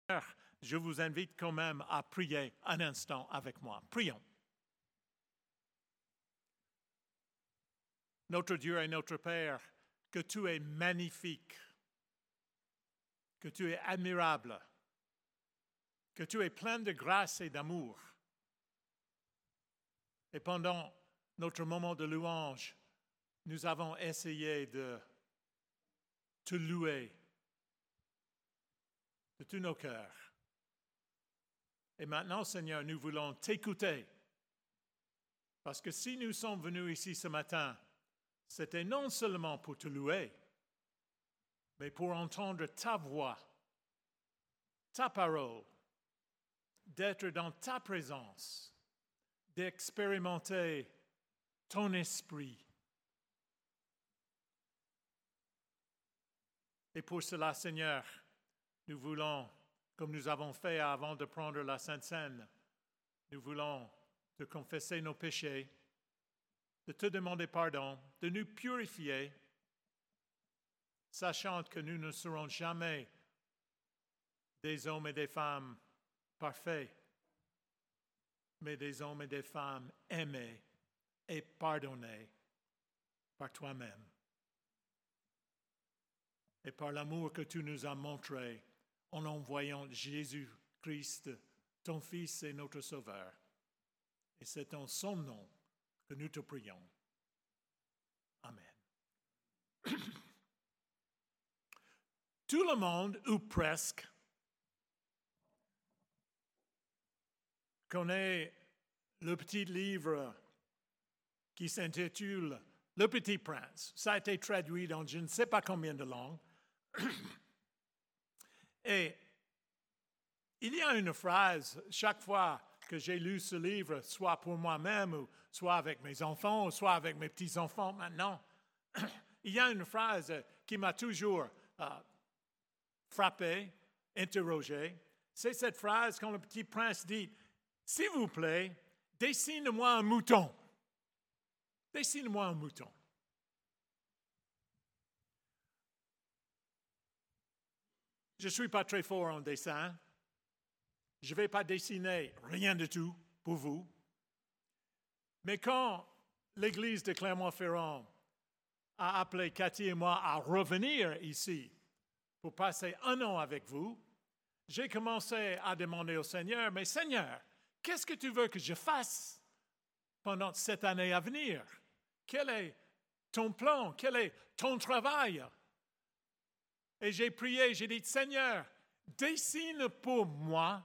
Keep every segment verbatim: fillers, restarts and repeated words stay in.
je vous invite quand même à prier un instant avec moi. Prions. Notre Dieu et notre Père, que tu es magnifique, que tu es admirable, que tu es plein de grâce et d'amour. Et pendant notre moment de louange, nous avons essayé de te louer de tous nos cœurs. Et maintenant, Seigneur, nous voulons t'écouter. Parce que si nous sommes venus ici ce matin, c'était non seulement pour te louer, mais pour entendre ta voix, ta parole, d'être dans ta présence, d'expérimenter ton esprit. Et pour cela, Seigneur, nous voulons, comme nous avons fait avant de prendre la Sainte Seine, nous voulons te confesser nos péchés, de te demander pardon, de nous purifier, sachant que nous ne serons jamais des hommes et des femmes parfaits, mais des hommes et des femmes aimés et pardonnés par toi-même. Et par l'amour que tu nous as montré en envoyant Jésus-Christ, ton Fils et notre Sauveur. Et c'est en son nom que nous te prions. Amen. Tout le monde, ou presque, connaît le petit livre qui s'intitule « Le Petit Prince ». Ça a été traduit dans je ne sais pas combien de langues. Et il y a une phrase, chaque fois que j'ai lu ce livre, soit pour moi-même, ou soit avec mes enfants, ou soit avec mes petits-enfants maintenant, il y a une phrase qui m'a toujours euh, frappé, interrogé. C'est cette phrase quand le petit prince dit « S'il vous plaît, dessine-moi un mouton. Dessine-moi un mouton. » Je ne suis pas très fort en dessin. Je ne vais pas dessiner rien du tout pour vous. Mais quand l'Église de Clermont-Ferrand a appelé Cathy et moi à revenir ici pour passer un an avec vous, j'ai commencé à demander au Seigneur, mais Seigneur, qu'est-ce que tu veux que je fasse pendant cette année à venir? Quel est ton plan? Quel est ton travail? Et j'ai prié, j'ai dit, Seigneur, dessine pour moi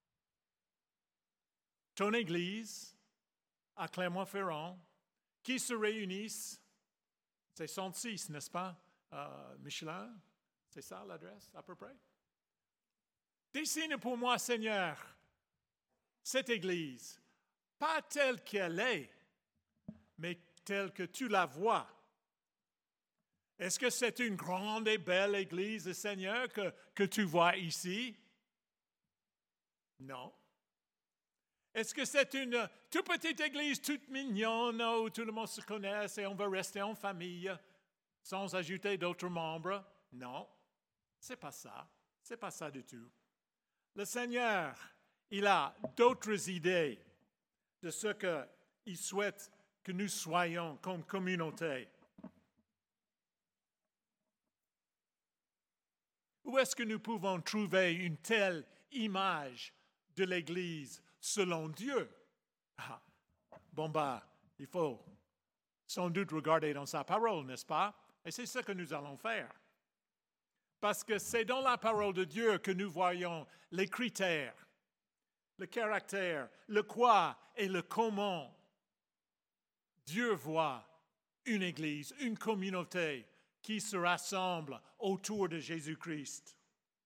ton Église à Clermont-Ferrand qui se réunissent, c'est cent six, n'est-ce pas, euh, Michelin? C'est ça l'adresse à peu près? Dessine pour moi, Seigneur, cette Église, pas telle qu'elle est, mais telle que tu la vois. Est-ce que c'est une grande et belle Église, Seigneur, que, que tu vois ici? Non. Est-ce que c'est une toute petite Église, toute mignonne, où tout le monde se connaît et on veut rester en famille, sans ajouter d'autres membres? Non, c'est pas ça. C'est pas ça du tout. Le Seigneur, il a d'autres idées de ce qu'il souhaite que nous soyons comme communauté. Où est-ce que nous pouvons trouver une telle image de l'Église selon Dieu? Ah, bon, bah, il faut sans doute regarder dans sa parole, n'est-ce pas? Et c'est ce que nous allons faire. Parce que c'est dans la parole de Dieu que nous voyons les critères, le caractère, le quoi et le comment. Dieu voit une Église, une communauté qui se rassemble autour de Jésus-Christ.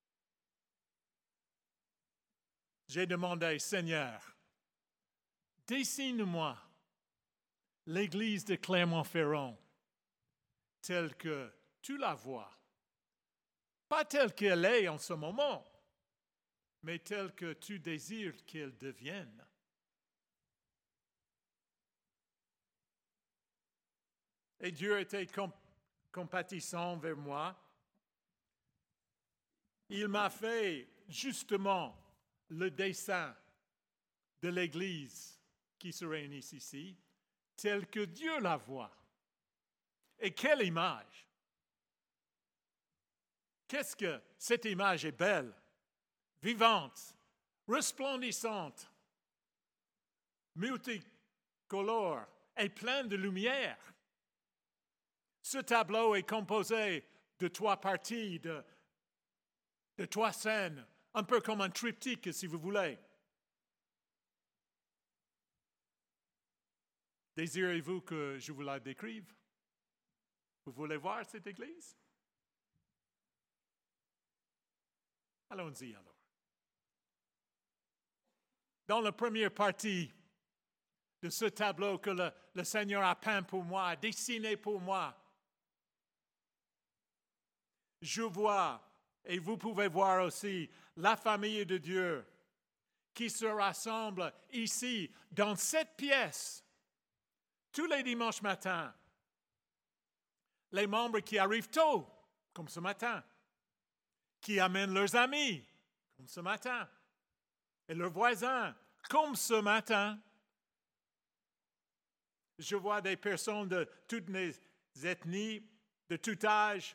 J'ai demandé, Seigneur, dessine-moi l'Église de Clermont-Ferrand telle que tu la vois. Pas telle qu'elle est en ce moment, mais telle que tu désires qu'elle devienne. Et Dieu était comp- compatissant vers moi. il m'a fait justement le dessin de l'Église qui se réunit ici, tel que Dieu la voit. Et quelle image! Qu'est-ce que cette image est belle, vivante, resplendissante, multicolore et pleine de lumière. Ce tableau est composé de trois parties, de, de trois scènes, un peu comme un triptyque, si vous voulez. Désirez-vous que je vous la décrive? Vous voulez voir cette église? Allons-y alors. Dans la première partie de ce tableau que le, le Seigneur a peint pour moi, dessiné pour moi, je vois, et vous pouvez voir aussi, la famille de Dieu qui se rassemble ici, dans cette pièce, tous les dimanches matins. Les membres qui arrivent tôt, comme ce matin, qui amènent leurs amis, comme ce matin, et leurs voisins, comme ce matin. Je vois des personnes de toutes les ethnies, de tout âge,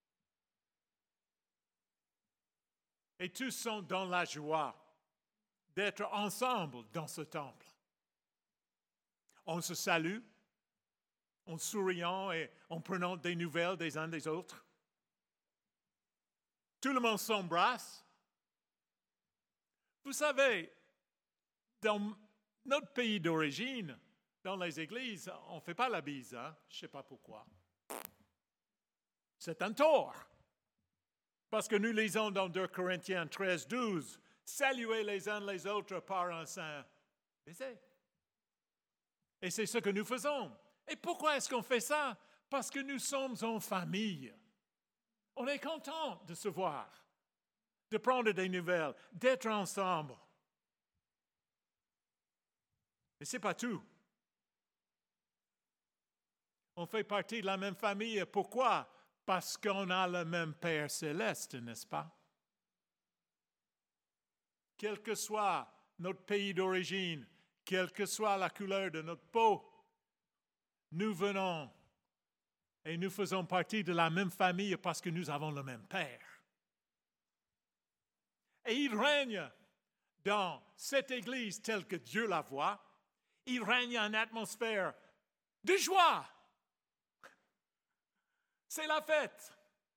et tous sont dans la joie d'être ensemble dans ce temple. On se salue, en souriant et en prenant des nouvelles des uns des autres. Tout le monde s'embrasse. Vous savez, dans notre pays d'origine, dans les églises, on ne fait pas la bise, hein? Je ne sais pas pourquoi. C'est un tort. Parce que nous lisons dans deux Corinthiens treize, douze, saluez les uns les autres par un saint baiser. Et c'est ce que nous faisons. Et pourquoi est-ce qu'on fait ça? Parce que nous sommes en famille. On est content de se voir, de prendre des nouvelles, d'être ensemble. Mais ce n'est pas tout. On fait partie de la même famille. Pourquoi? Parce qu'on a le même Père céleste, n'est-ce pas? Quel que soit notre pays d'origine, quelle que soit la couleur de notre peau, nous venons et nous faisons partie de la même famille parce que nous avons le même Père. Et il règne dans cette Église telle que Dieu la voit. Il règne en atmosphère de joie. C'est la fête.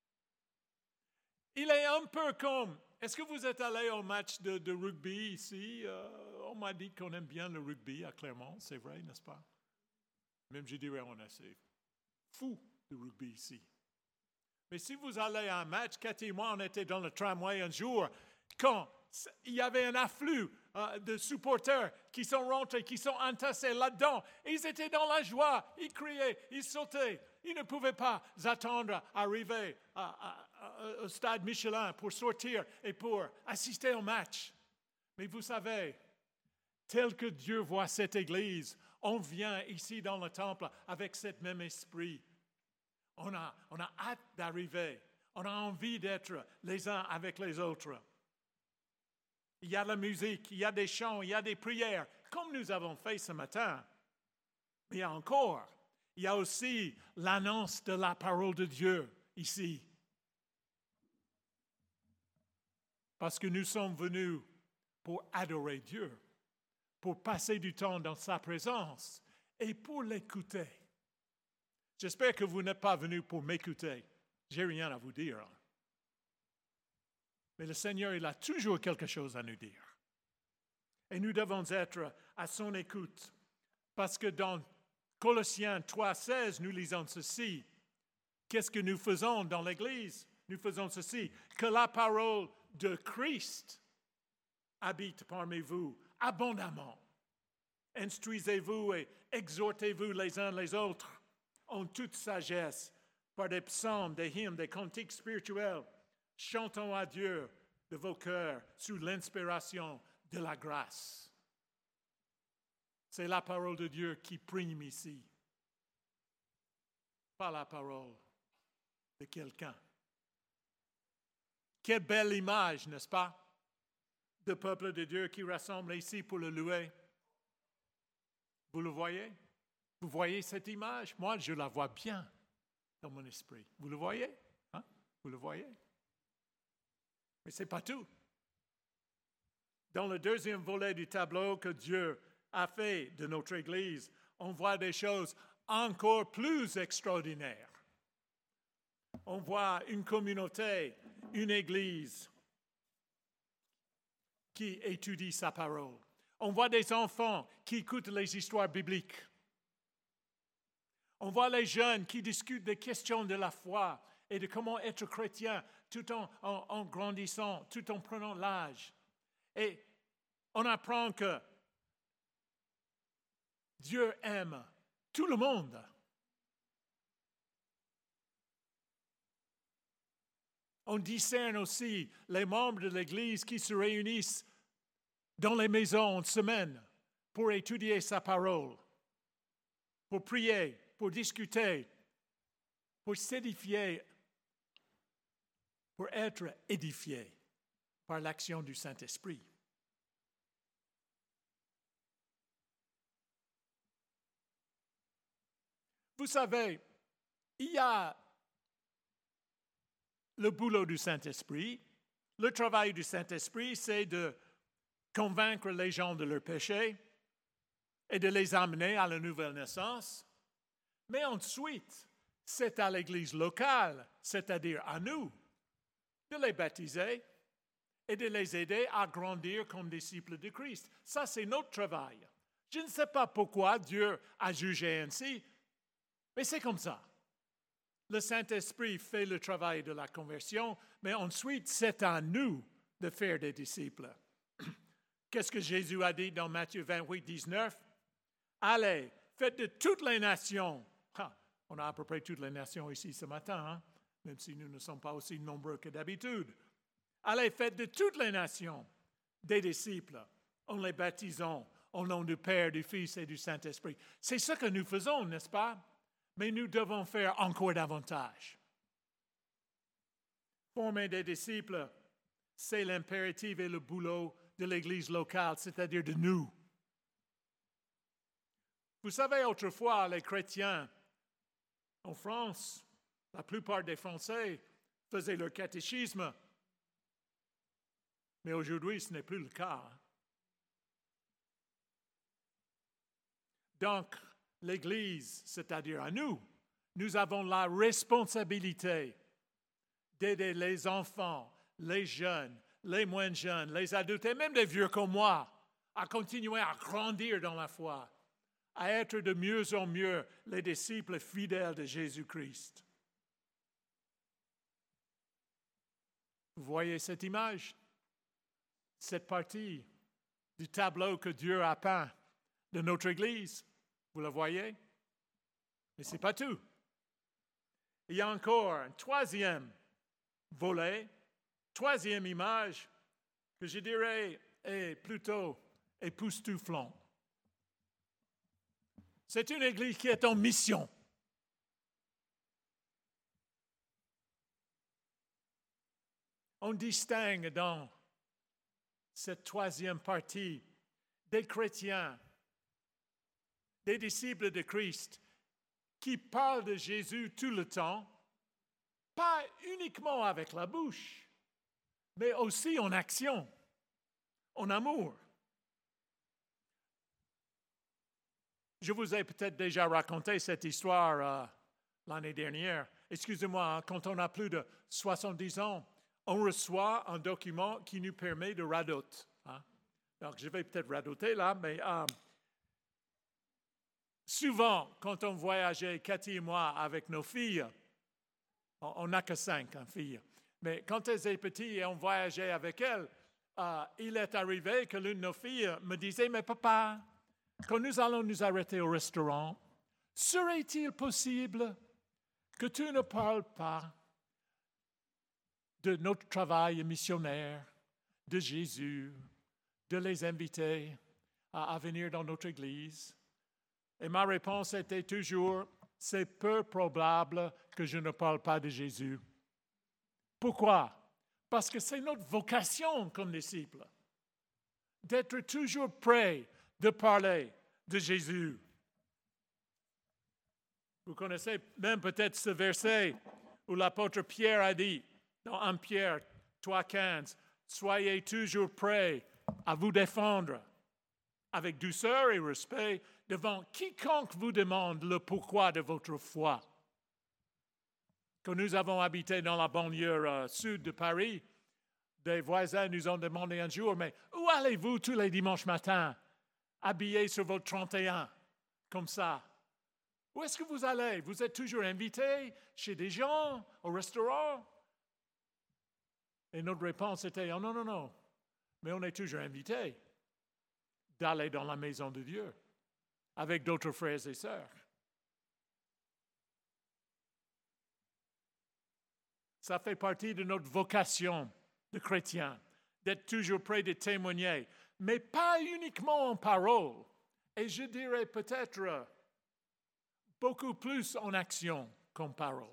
Il est un peu comme... Est-ce que vous êtes allé au match de, de rugby ici? Euh, on m'a dit qu'on aime bien le rugby à Clermont, c'est vrai, n'est-ce pas? Même je dirais on est assez fou de rugby ici. Mais si vous allez à un match, Cathy et moi, on était dans le tramway un jour, quand il y avait un afflux euh, de supporters qui sont rentrés, qui sont entassés là-dedans. Ils étaient dans la joie, ils criaient, ils sautaient. Ils ne pouvaient pas attendre arriver à, à, à, au stade Michelin pour sortir et pour assister au match. Mais vous savez, tel que Dieu voit cette Église, on vient ici dans le temple avec ce même esprit. On a, on a hâte d'arriver. On a envie d'être les uns avec les autres. Il y a la musique, il y a des chants, il y a des prières, comme nous avons fait ce matin. Mais il y a encore, il y a aussi l'annonce de la parole de Dieu ici. Parce que nous sommes venus pour adorer Dieu, pour passer du temps dans sa présence et pour l'écouter. J'espère que vous n'êtes pas venus pour m'écouter. Je n'ai rien à vous dire. Mais le Seigneur, il a toujours quelque chose à nous dire. Et nous devons être à son écoute. Parce que dans Colossiens trois, seize, nous lisons ceci. Qu'est-ce que nous faisons dans l'Église? Nous faisons ceci. Que la parole de Christ habite parmi vous abondamment. Instruisez-vous et exhortez-vous les uns les autres en toute sagesse par des psaumes, des hymnes, des cantiques spirituels. Chantons à Dieu de vos cœurs sous l'inspiration de la grâce. C'est la parole de Dieu qui prime ici, pas la parole de quelqu'un Quelle belle image, n'est-ce pas? De peuple de Dieu qui rassemble ici pour le louer. Vous le voyez? Vous voyez cette image? Moi, je la vois bien dans mon esprit. Vous le voyez? Hein? Vous le voyez? Mais ce n'est pas tout. Dans le deuxième volet du tableau que Dieu a fait de notre Église, on voit des choses encore plus extraordinaires. On voit une communauté, une Église qui étudie sa parole. On voit des enfants qui écoutent les histoires bibliques. On voit les jeunes qui discutent des questions de la foi et de comment être chrétien tout en, en, en grandissant, tout en prenant l'âge. Et on apprend que Dieu aime tout le monde. On discerne aussi les membres de l'Église qui se réunissent dans les maisons en semaine pour étudier sa parole, pour prier, pour discuter, pour s'édifier, pour être édifiés par l'action du Saint-Esprit. Vous savez, il y a le boulot du Saint-Esprit. Le travail du Saint-Esprit, c'est de convaincre les gens de leur péché et de les amener à la nouvelle naissance. Mais ensuite, c'est à l'Église locale, c'est-à-dire à nous, de les baptiser et de les aider à grandir comme disciples de Christ. Ça, c'est notre travail. Je ne sais pas pourquoi Dieu a jugé ainsi, mais c'est comme ça. Le Saint-Esprit fait le travail de la conversion, mais ensuite, c'est à nous de faire des disciples. Qu'est-ce que Jésus a dit dans Matthieu vingt-huit, dix-neuf? Allez, faites de toutes les nations. Ah, on a à peu près toutes les nations ici ce matin, hein? Même si nous ne sommes pas aussi nombreux que d'habitude. Allez, faites de toutes les nations des disciples en les baptisant au nom du Père, du Fils et du Saint-Esprit. C'est ce que nous faisons, n'est-ce pas? Mais nous devons faire encore davantage. Former des disciples, c'est l'impératif et le boulot de l'Église locale, c'est-à-dire de nous. Vous savez, autrefois, les chrétiens en France, la plupart des Français faisaient leur catéchisme, mais aujourd'hui, ce n'est plus le cas. Donc, l'Église, c'est-à-dire à nous, nous avons la responsabilité d'aider les enfants, les jeunes, les moins jeunes, les adultes et même les vieux comme moi à continuer à grandir dans la foi, à être de mieux en mieux les disciples fidèles de Jésus-Christ. Vous voyez cette image, cette partie du tableau que Dieu a peint de notre Église? Vous la voyez? Mais ce n'est pas tout. Il y a encore un troisième volet, troisième image que je dirais est plutôt époustouflant. C'est une Église qui est en mission. On distingue dans cette troisième partie des chrétiens, des disciples de Christ qui parlent de Jésus tout le temps, pas uniquement avec la bouche, mais aussi en action, en amour. Je vous ai peut-être déjà raconté cette histoire euh, l'année dernière. Excusez-moi, quand on a plus de soixante-dix ans, on reçoit un document qui nous permet de radoter. Hein? Donc, je vais peut-être radoter là, mais euh, souvent, quand on voyageait, Cathy et moi, avec nos filles, on n'a que cinq hein, filles, mais quand elles étaient petites et on voyageait avec elles, euh, il est arrivé que l'une de nos filles me disait, « Mais papa, quand nous allons nous arrêter au restaurant, serait-il possible que tu ne parles pas de notre travail missionnaire, de Jésus, de les inviter à, à venir dans notre Église? » Et ma réponse était toujours, « C'est peu probable que je ne parle pas de Jésus. » Pourquoi? Parce que c'est notre vocation comme disciples, d'être toujours prêts de parler de Jésus. Vous connaissez même peut-être ce verset où l'apôtre Pierre a dit, dans un Pierre trois quinze, « Soyez toujours prêts à vous défendre avec douceur et respect devant quiconque vous demande le pourquoi de votre foi. » Quand nous avons habité dans la banlieue euh, sud de Paris, des voisins nous ont demandé un jour, « Mais où allez-vous tous les dimanches matins, habillés sur votre trente et un, comme ça? Où est-ce que vous allez? Vous êtes toujours invités chez des gens, au restaurant? » Et notre réponse était, oh, « Non, non, non, mais on est toujours invités d'aller dans la maison de Dieu avec d'autres frères et sœurs. » Ça fait partie de notre vocation de chrétien, d'être toujours prêt de témoigner, mais pas uniquement en parole, et je dirais peut-être beaucoup plus en action qu'en parole.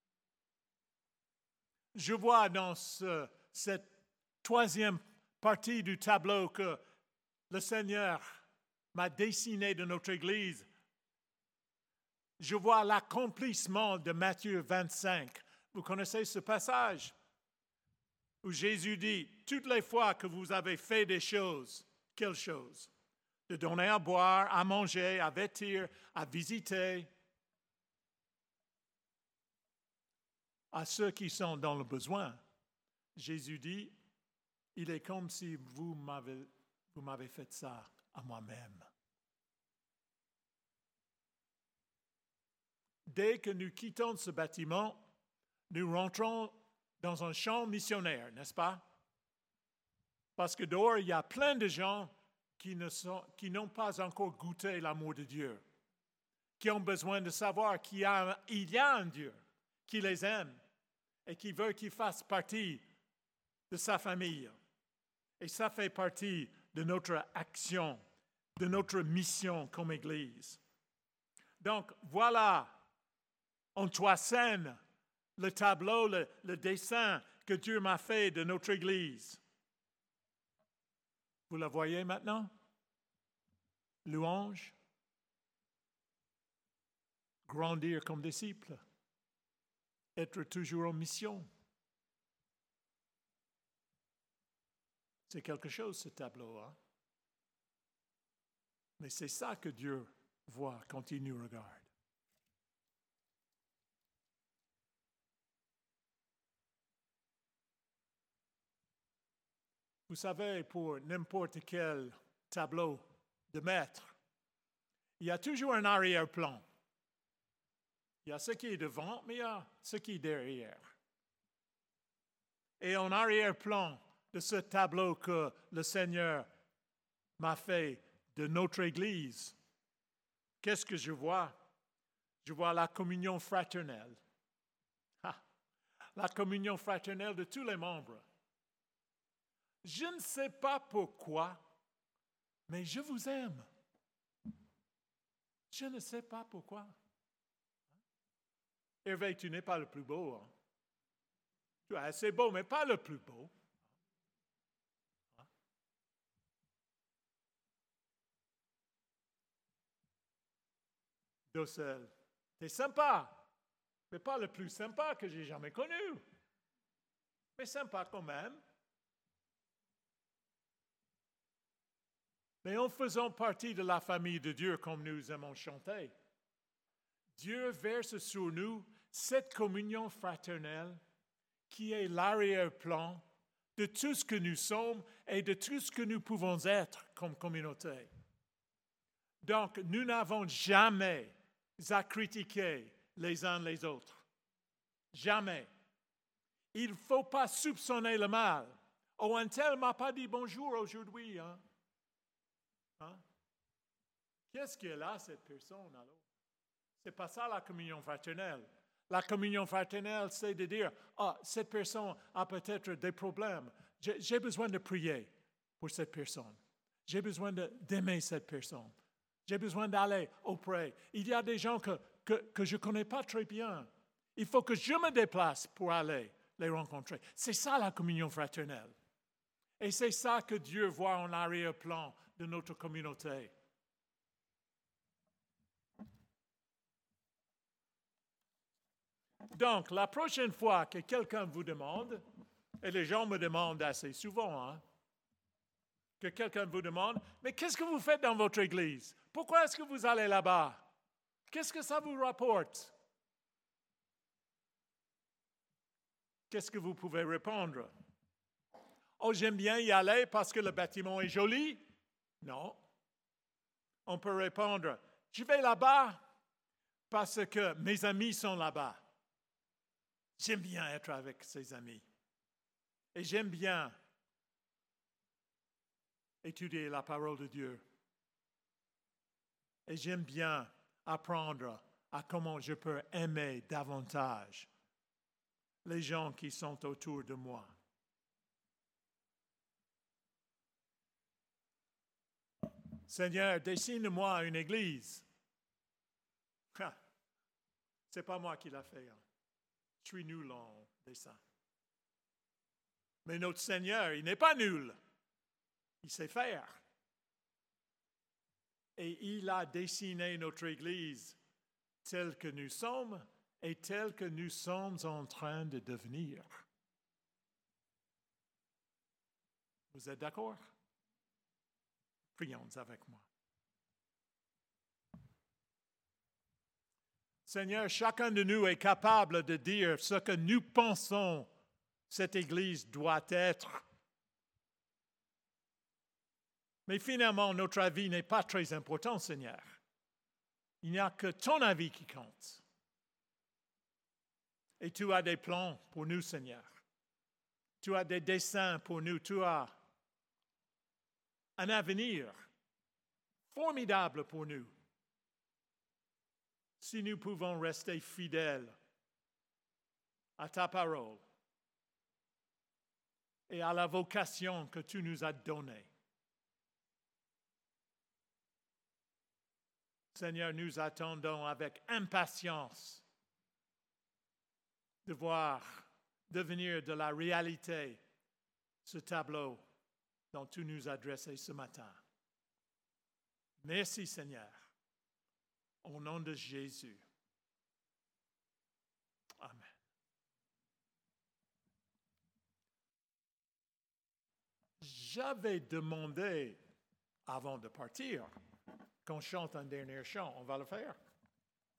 Je vois dans ce, cette troisième partie du tableau que le Seigneur m'a dessiné de notre Église. Je vois l'accomplissement de Matthieu vingt-cinq. Vous connaissez ce passage où Jésus dit, « Toutes les fois que vous avez fait des choses, quelles choses? De donner à boire, à manger, à vêtir, à visiter, à ceux qui sont dans le besoin. » Jésus dit, « Il est comme si vous m'avez, vous m'avez fait ça à moi-même. » Dès que nous quittons ce bâtiment, nous rentrons dans un champ missionnaire, n'est-ce pas? Parce que dehors, il y a plein de gens qui, ne sont, qui n'ont pas encore goûté l'amour de Dieu, qui ont besoin de savoir qu'il y a, un, il y a un Dieu qui les aime et qui veut qu'ils fassent partie de sa famille. Et ça fait partie de notre action, de notre mission comme Église. Donc, voilà, en trois scènes, le tableau, le, le dessin que Dieu m'a fait de notre Église. Vous la voyez maintenant? Louange, grandir comme disciple, être toujours en mission. C'est quelque chose, ce tableau, hein? Mais c'est ça que Dieu voit quand il nous regarde. Vous savez, pour n'importe quel tableau de maître, il y a toujours un arrière-plan. Il y a ce qui est devant, mais il y a ce qui est derrière. Et en arrière-plan de ce tableau que le Seigneur m'a fait de notre Église, qu'est-ce que je vois? Je vois la communion fraternelle. Ah, la communion fraternelle de tous les membres. Je ne sais pas pourquoi, mais je vous aime. Je ne sais pas pourquoi. Hervé, tu n'es pas le plus beau. Hein? Tu es assez beau, mais pas le plus beau. Docelle, t'es sympa, mais pas le plus sympa que j'ai jamais connu. Mais sympa quand même. Mais en faisant partie de la famille de Dieu, comme nous aimons chanter, Dieu verse sur nous cette communion fraternelle qui est l'arrière-plan de tout ce que nous sommes et de tout ce que nous pouvons être comme communauté. Donc, nous n'avons jamais à critiquer les uns les autres. Jamais. Il ne faut pas soupçonner le mal. Oh, un tel ne m'a pas dit bonjour aujourd'hui. Hein? Hein? Qu'est-ce qu'elle a, cette personne, alors? Ce n'est pas ça la communion fraternelle. La communion fraternelle, c'est de dire, ah, cette personne a peut-être des problèmes. J'ai, j'ai besoin de prier pour cette personne. J'ai besoin de, d'aimer cette personne. J'ai besoin d'aller auprès. Il y a des gens que, que, que je ne connais pas très bien. Il faut que je me déplace pour aller les rencontrer. C'est ça la communion fraternelle. Et c'est ça que Dieu voit en arrière-plan de notre communauté. Donc, la prochaine fois que quelqu'un vous demande, et les gens me demandent assez souvent, hein, que quelqu'un vous demande, mais qu'est-ce que vous faites dans votre église? Pourquoi est-ce que vous allez là-bas? Qu'est-ce que ça vous rapporte? Qu'est-ce que vous pouvez répondre? Oh, j'aime bien y aller parce que le bâtiment est joli? Non. On peut répondre, je vais là-bas parce que mes amis sont là-bas. J'aime bien être avec ces amis. Et j'aime bien étudier la parole de Dieu. Et j'aime bien apprendre à comment je peux aimer davantage les gens qui sont autour de moi. Seigneur, dessine-moi une église. Ah, c'est pas moi qui l'a fait. Hein. Je suis nul en dessin. Mais notre Seigneur, il n'est pas nul. Il sait faire. Et il a dessiné notre Église telle que nous sommes et telle que nous sommes en train de devenir. Vous êtes d'accord? Prions avec moi. Seigneur, chacun de nous est capable de dire ce que nous pensons cette Église doit être. Mais finalement, notre avis n'est pas très important, Seigneur. Il n'y a que ton avis qui compte. Et tu as des plans pour nous, Seigneur. Tu as des desseins pour nous. Tu as un avenir formidable pour nous. Si nous pouvons rester fidèles à ta parole et à la vocation que tu nous as donnée. Seigneur, nous attendons avec impatience de voir devenir de la réalité ce tableau dont tu nous as adressé ce matin. Merci, Seigneur. Au nom de Jésus. Amen. J'avais demandé, avant de partir, qu'on chante un dernier chant. On va le faire.